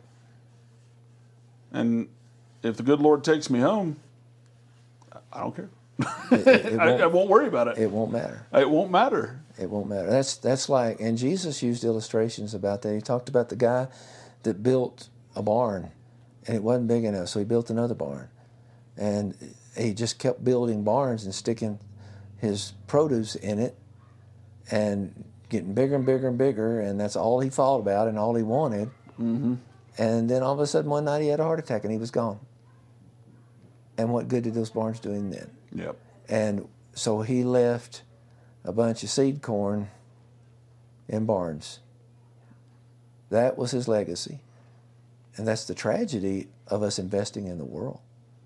And if the good Lord takes me home, I don't care. It, it, it I, won't, I won't worry about it. it won't matter. It won't matter. It won't matter. That's that's like, and Jesus used illustrations about that. He talked about the guy that built a barn, and it wasn't big enough, so he built another barn, and he just kept building barns and sticking his produce in it, and getting bigger and bigger and bigger, and that's all he thought about and all he wanted. Mm-hmm. And then all of a sudden one night he had a heart attack and he was gone. And what good did those barns do him then? Yep. And so he left a bunch of seed corn in barns. That was his legacy. And that's the tragedy of us investing in the world.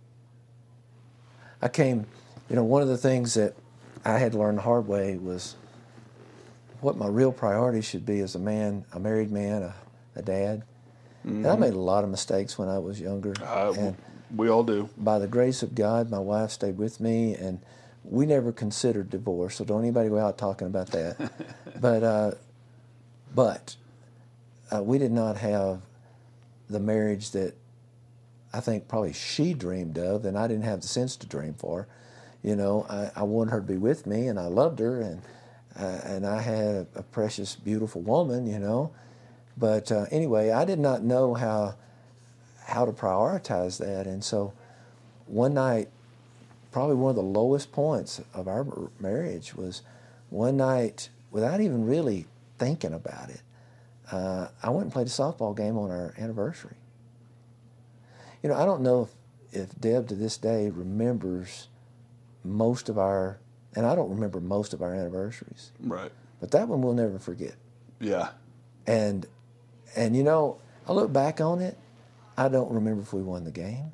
I came, you know, one of the things that I had to learn the hard way was what my real priority should be as a man, a married man, a, a dad. Mm-hmm. And I made a lot of mistakes when I was younger. Uh, and we all do. by the grace of God, my wife stayed with me, and we never considered divorce, so don't anybody go out talking about that. but uh, but uh, we did not have the marriage that I think probably she dreamed of, and I didn't have the sense to dream for. You know, I, I wanted her to be with me, and I loved her, and uh, and I had a precious, beautiful woman, you know. But uh, anyway, I did not know how how to prioritize that, and so one night, probably one of the lowest points of our marriage was one night without even really thinking about it. Uh, I went and played a softball game on our anniversary. You know, I don't know if, if Deb to this day remembers most of our, and I don't remember most of our anniversaries. Right. But that one we'll never forget. Yeah. And, and you know, I look back on it, I don't remember if we won the game.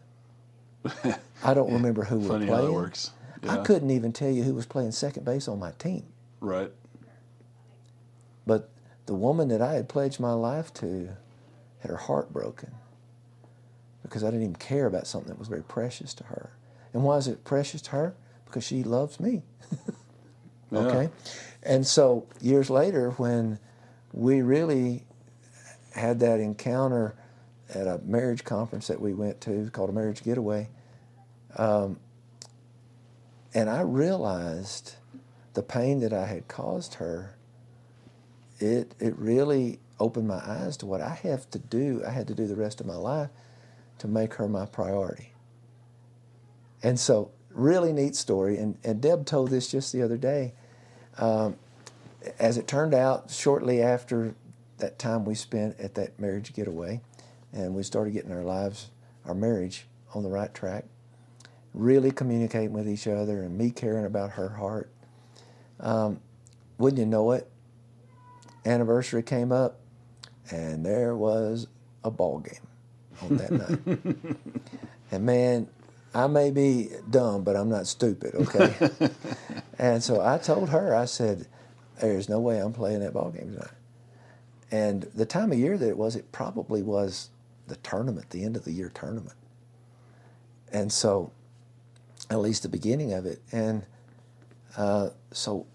I don't remember who we were Funny playing. how that works. Yeah. I couldn't even tell you who was playing second base on my team. Right. But the woman that I had pledged my life to had her heart broken because I didn't even care about something that was very precious to her. And why is it precious to her? Because she loves me. Yeah. Okay? And so years later, when we really had that encounter at a marriage conference that we went to called a Marriage Getaway, um, and I realized the pain that I had caused her, it it really opened my eyes to what I have to do. I had to do the rest of my life to make her my priority. And so, really neat story. And, and Deb told this just the other day. Um, as it turned out, shortly after that time we spent at that Marriage Getaway, and we started getting our lives, our marriage, on the right track, really communicating with each other and me caring about her heart. Um, wouldn't you know it, anniversary came up, and there was a ball game on that night. And man, I may be dumb, but I'm not stupid, okay? And so I told her, I said, there's no way I'm playing that ball game tonight. And the time of year that it was, it probably was the tournament, the end of the year tournament. And so, at least the beginning of it. And uh, so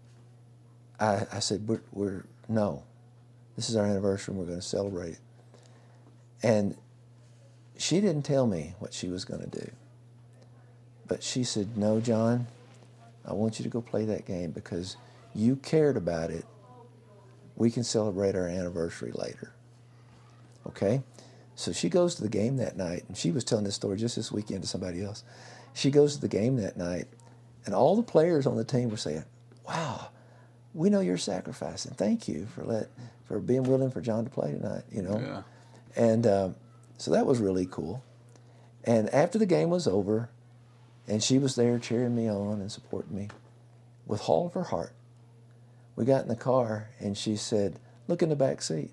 I, I said, we're, we're, no, this is our anniversary and we're going to celebrate it. And she didn't tell me what she was going to do. But she said, no, John, I want you to go play that game because you cared about it. We can celebrate our anniversary later. Okay? So she goes to the game that night, and she was telling this story just this weekend to somebody else. She goes to the game that night, and all the players on the team were saying, wow, we know you're sacrificing. Thank you for let for being willing for John to play tonight, you know? Yeah. And um, so that was really cool. And after the game was over, and she was there cheering me on and supporting me with all of her heart, we got in the car, and she said, look in the back seat.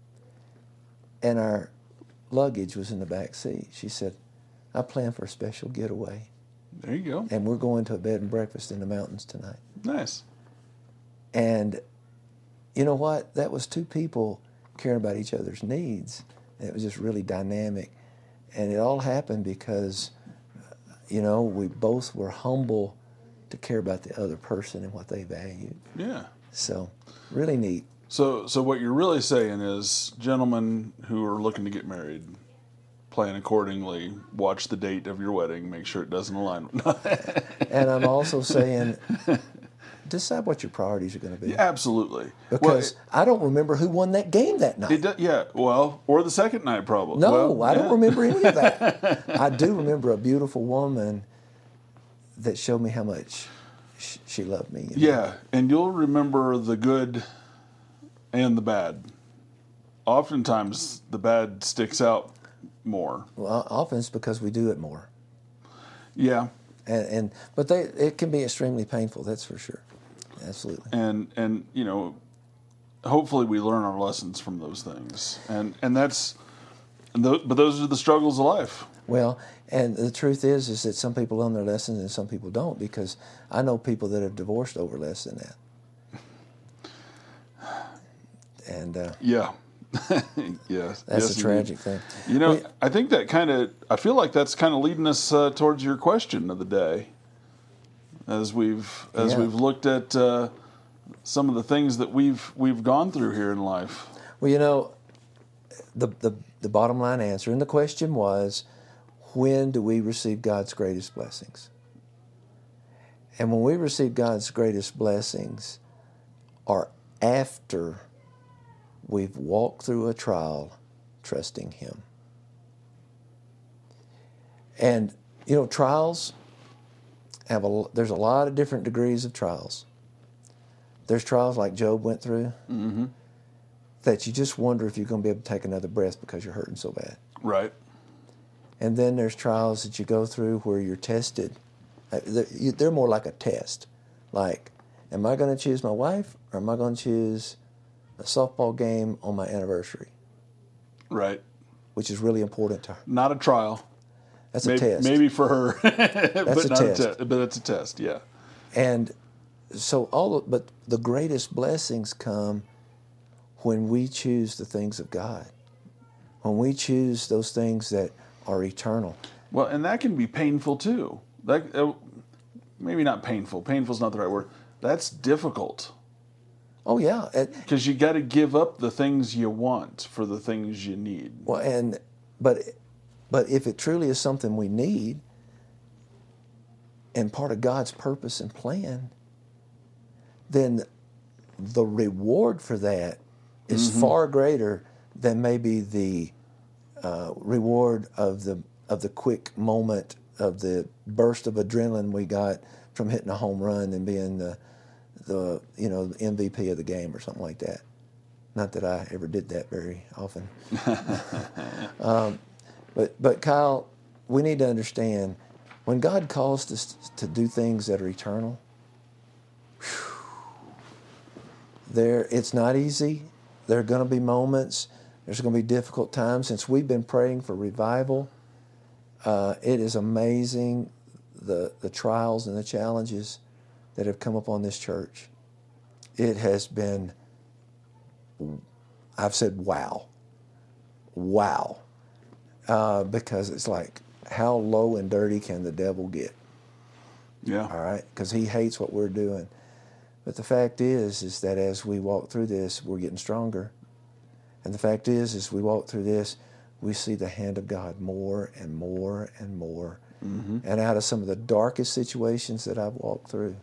And our luggage was in the back seat. She said, I plan for a special getaway. There you go. And we're going to a bed and breakfast in the mountains tonight. Nice. And you know what? That was two people caring about each other's needs. And it was just really dynamic. And it all happened because, you know, we both were humble to care about the other person and what they valued. Yeah. So, really neat. So, so what you're really saying is, gentlemen who are looking to get married, plan accordingly. Watch the date of your wedding. Make sure it doesn't align. And I'm also saying, decide what your priorities are going to be. Yeah, absolutely. Because well, I don't remember who won that game that night. It do, yeah, well, or the second night probably. No, well, I yeah. don't remember any of that. I do remember a beautiful woman that showed me how much sh- she loved me. You know? Yeah, and you'll remember the good and the bad. Oftentimes, the bad sticks out more. Well, often it's because we do it more. Yeah. And, and but they it can be extremely painful. That's for sure. Absolutely. And and you know, hopefully we learn our lessons from those things. And and that's, and th- but those are the struggles of life. Well, and the truth is, is that some people learn their lessons and some people don't. Because I know people that have divorced over less than that. And uh, yeah. Yes. That's yes, a tragic indeed. thing. You know, We, I think that kind of, I feel like that's kind of leading us uh, towards your question of the day. As we've as Yeah. we've looked at uh, some of the things that we've we've gone through here in life. well, you know, the, the the bottom line answer, and the question was, when do we receive God's greatest blessings? And when we receive God's greatest blessings are after we've walked through a trial trusting Him. And, you know, trials have a, there's a lot of different degrees of trials. There's trials like Job went through Mm-hmm. that you just wonder if you're going to be able to take another breath because you're hurting so bad. Right. And then there's trials that you go through where you're tested. Uh, They're you- they're more like a test. Like, am I going to choose my wife or am I going to choose a softball game on my anniversary, Right. which is really important to her? Not a trial. That's a Maybe, test. maybe for her, but a not test. a test. But it's a test. Yeah. And so all of, but the greatest blessings come when we choose the things of God. When we choose those things that are eternal. Well, and that can be painful too. That uh, maybe not painful. Painful is not the right word. That's difficult Oh yeah. And, because you got to give up the things you want for the things you need. well, and but but if it truly is something we need and part of God's purpose and plan, then the reward for that is Mm-hmm. far greater than maybe the uh, reward of the of the quick moment of the burst of adrenaline we got from hitting a home run and being the the you know M V P of the game or something like that. Not that I ever did that very often. um, but but Kyle, we need to understand when God calls us to do things that are eternal. There, it's not easy. There are going to be moments. There's going to be difficult times. Since we've been praying for revival, uh, it is amazing the the trials and the challenges that have come upon this church. It has been, I've said, wow, wow, uh, because it's like, how low and dirty can the devil get? Yeah. All right, because he hates what we're doing. But the fact is, is that as we walk through this, we're getting stronger. And the fact is, as we walk through this, we see the hand of God more and more and more. Mm-hmm. And out of some of the darkest situations that I've walked through,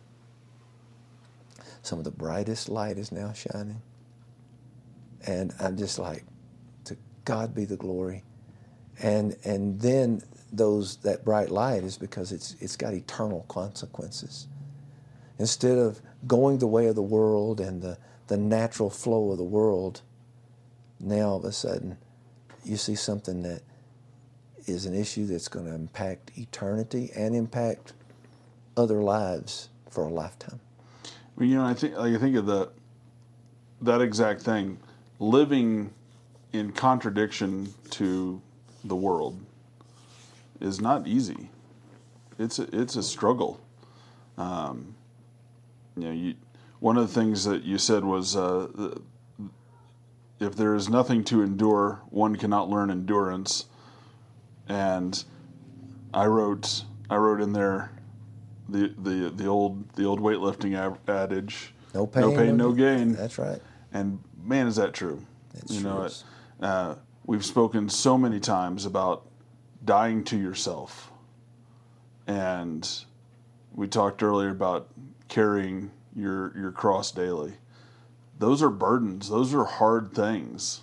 some of the brightest light is now shining. And I'm just like, to God be the glory. And and then those that bright light is because it's it's got eternal consequences. Instead of going the way of the world and the, the natural flow of the world, now all of a sudden you see something that is an issue that's going to impact eternity and impact other lives for a lifetime. Well, you know, I think like I think of the that exact thing, living in contradiction to the world is not easy. It's a, it's a struggle. Um, you know, you, one of the things that you said was, uh, if there is nothing to endure, one cannot learn endurance. And I wrote, I wrote in there, the the the old the old weightlifting adage: No pain, no pain, no gain. That's right. And man, is that true? It you sure know, is. uh, we've spoken so many times about dying to yourself, and we talked earlier about carrying your your cross daily. Those are burdens. Those are hard things,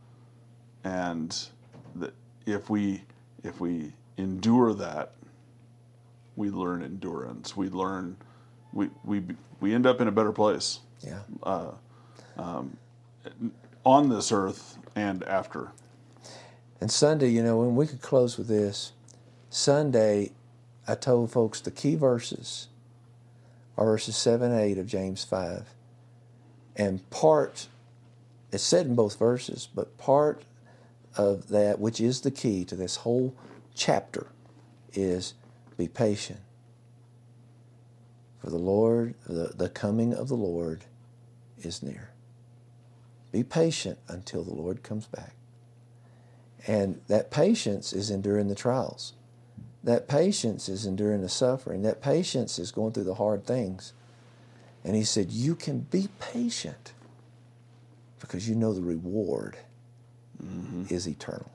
and that if we if we endure that, we learn endurance. We learn. We we we end up in a better place. Yeah. Uh, um, on this earth and after. And Sunday, you know, when we could close with this, Sunday, I told folks the key verses are verses seven and eight of James five. And part, it's said in both verses, but part of that, which is the key to this whole chapter, is be patient. For the Lord, the, the coming of the Lord is near. Be patient until the Lord comes back. And that patience is enduring the trials. That patience is enduring the suffering. That patience is going through the hard things. And he said, you can be patient because you know the reward mm-hmm. is eternal.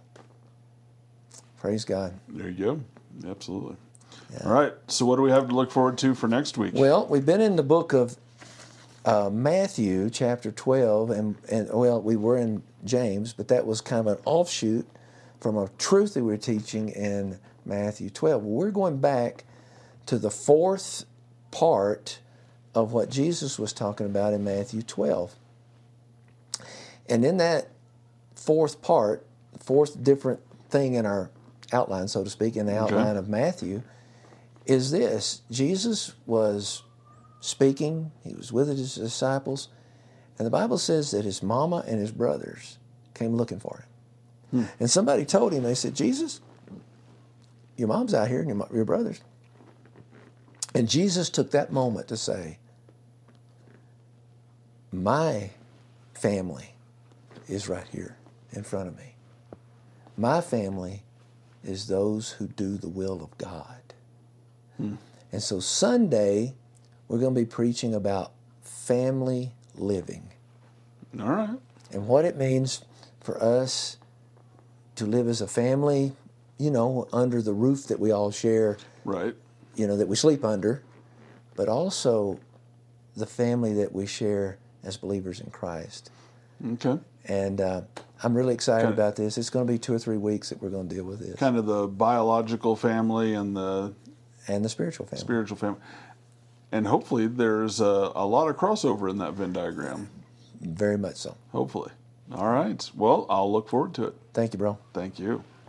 Praise God. There you go. Absolutely. Yeah. All right. So what do we have to look forward to for next week? Well, we've been in the book of uh, Matthew, chapter twelve, and, and well, we were in James, but that was kind of an offshoot from a truth that we were teaching in Matthew twelve. We're going back to the fourth part of what Jesus was talking about in Matthew twelve. And in that fourth part, fourth different thing in our outline, so to speak, in the outline Okay. of Matthew, is this. Jesus was speaking, he was with his disciples, and the Bible says that his mama and his brothers came looking for him. Hmm. And somebody told him, they said, Jesus, your mom's out here and your, your brothers. And Jesus took that moment to say, my family is right here in front of me. My family is those who do the will of God. Hmm. And so Sunday, we're going to be preaching about family living. All right. And what it means for us to live as a family, you know, under the roof that we all share. Right. You know, that we sleep under, but also the family that we share as believers in Christ. Okay. And uh, I'm really excited kind of, about this. It's going to be two or three weeks that we're going to deal with this. Kind of the biological family and the and the spiritual family. Spiritual family. And hopefully there's a, a lot of crossover in that Venn diagram. Very much so. Hopefully. All right. Well, I'll look forward to it. Thank you, bro. Thank you.